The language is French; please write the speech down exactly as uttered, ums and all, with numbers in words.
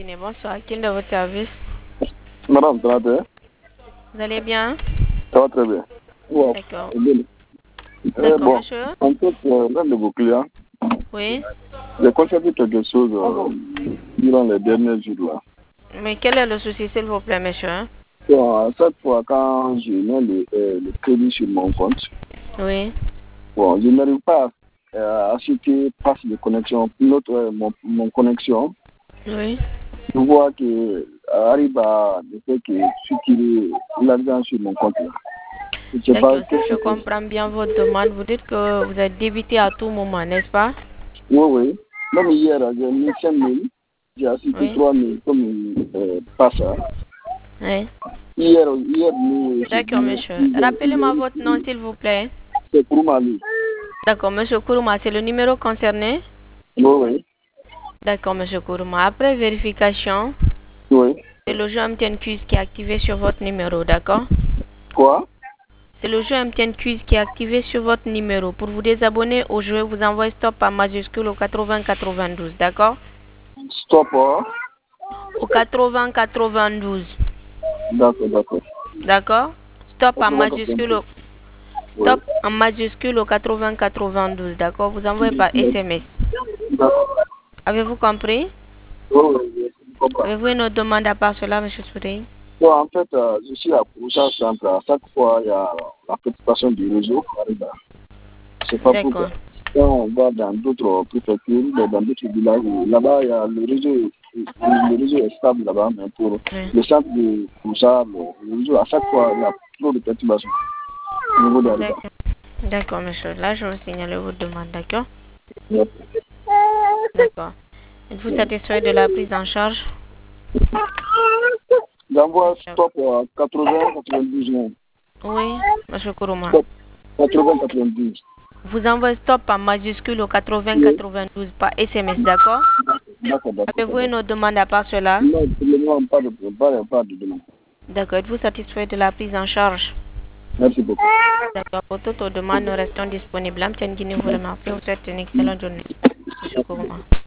Guinée, bonsoir. Quel de votre service? Madame, ça va bien? Vous allez bien? Ça va très bien. Wow. D'accord. Euh, bon, monsieur. en fait, euh, l'un de vos clients, Oui. j'ai constaté quelque chose euh, durant les derniers jours là. Mais quel est le souci, s'il vous plaît, monsieur? Bon, à chaque fois, quand je mets le, euh, le crédit sur mon compte, Oui. bon, je n'arrive pas euh, à acheter passe de connexion, notre, euh, mon, mon connexion. Oui. Je vois que euh, arrive à le fait que supprimer l'argent sur mon compte là. Je sais pas D'accord, si qu'est-ce je que- comprends bien votre demande, vous dites que vous êtes débité à tout moment, n'est-ce pas? Oui, oui. Même hier, j'ai mis cinq mille, j'ai assisté Oui. trois mille comme euh, passe. Hein. Oui. Hier, hier, nous, j'ai D'accord, dit, monsieur. j'ai- Rappelez-moi votre nom, s'il vous plaît. c'est pour Mali. D'accord, monsieur Kourouma, c'est le numéro concerné? Oui, oui. D'accord, monsieur Kourouma. Après vérification, Oui. c'est le jeu M T N Quiz qui est activé sur votre numéro, d'accord? Quoi? C'est le jeu M T N Quiz qui est activé sur votre numéro. Pour vous désabonner au jeu, vous envoyez stop en majuscule au quatre-vingts quatre-vingt-douze, d'accord? Stop. Hein? Au quatre-vingts quatre-vingt-douze, D'accord, d'accord. d'accord? Stop en quatre-vingts, majuscule au, Oui. stop en majuscule au quatre-vingts quatre-vingt-douze, d'accord? Vous envoyez par S M S. D'accord. Avez-vous compris? Oui, oui, oui, je comprends. Avez-vous une autre demande à part cela, monsieur Soudey? Bon, en fait, euh, je suis à Poussa Centre. À chaque fois, il y a la préoccupation du réseau. Arrive à- Je sais pas pourquoi. D'accord. Quand on va dans d'autres préfectures, dans d'autres villages, là-bas, il y a le réseau, le réseau est stable là-bas, mais pour Oui. le centre de Poussa, le, le réseau, à chaque fois, il y a trop de perturbations au niveau d'Ariba. D'accord. D'accord, monsieur. Là, je vais signaler votre demande, d'accord? Yep. D'accord. Êtes-vous satisfait de la prise en charge? J'envoie stop à quatre-vingts quatre-vingt-douze. Non. Oui, monsieur Kourouma. Stop quatre-vingts quatre-vingt-douze. Vous envoyez stop en majuscule au quatre-vingts Oui. quatre-vingt-douze par S M S, d'accord? D'accord, d'accord. Avez-vous une autre demande à part cela? Non, pour le moment, pas de pas, pas de demande. D'accord. Êtes-vous satisfait de la prise en charge? Merci beaucoup. D'accord. Pour toutes vos demandes, nous restons disponibles. Amtienne Guinée vous remercie. Vous souhaite une excellente journée. Monsieur Kourouma.